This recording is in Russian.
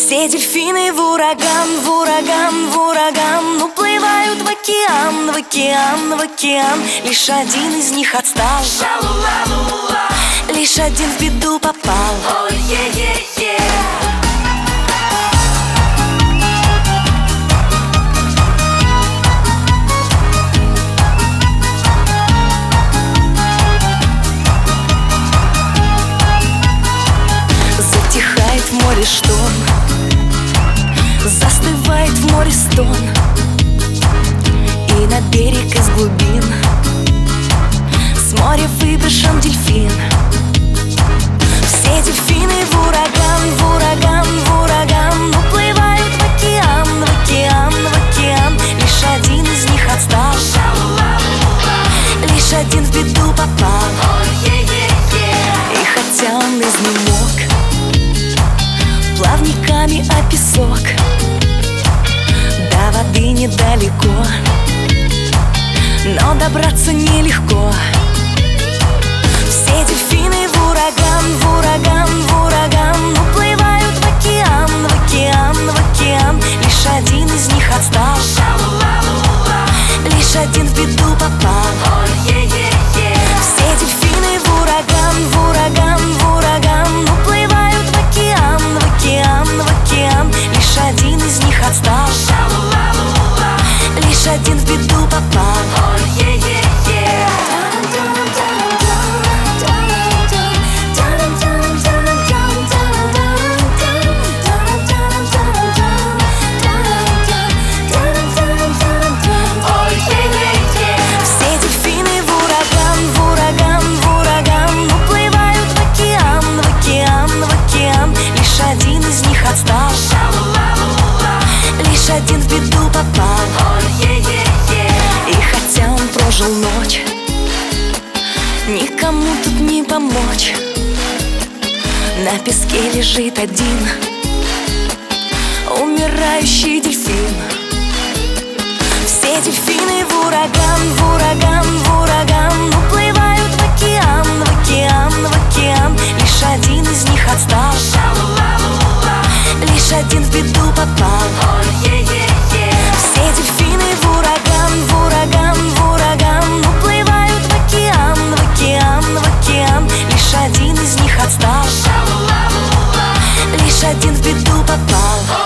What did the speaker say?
Все дельфины в ураган, в ураган, в ураган уплывают в океан, в океан, в океан. Лишь один из них отстал, лишь один в беду попал. Затихает в море шторм, застывает в море стон, и на берег из глубин с моря выброшен дельфин. Все дельфины в ураган, в ураган, в ураган уплывают в океан, в океан, в океан. Лишь один из них отстал, лишь один в беду попал. И хотя он изнемог плавниками о песок, до воды недалеко, но добраться нелегко. Все дельфины в ураган, в ураган, в ураган уплывают в океан, в океан, в океан. Лишь один из них отстал, лишь один в беду попал. Все дельфины в ураган, в ураган, в ураган уплывают в океан, в океан, в океан. Лишь один из них отстал, лишь один в беду попал. Отстал, лишь один в беду попал. И хотя он прожил ночь, никому тут не помочь. На песке лежит один умирающий дельфин. Все дельфины в ураган, в ураган, в ураган уплывают в океан, в океан, в океан. Лишь один из них отстал, лишь один в беду попал. Все дельфины в ураган, в ураган, в ураган уплывают в океан, в океан, в океан. Лишь один из них отстал, лишь один в беду попал.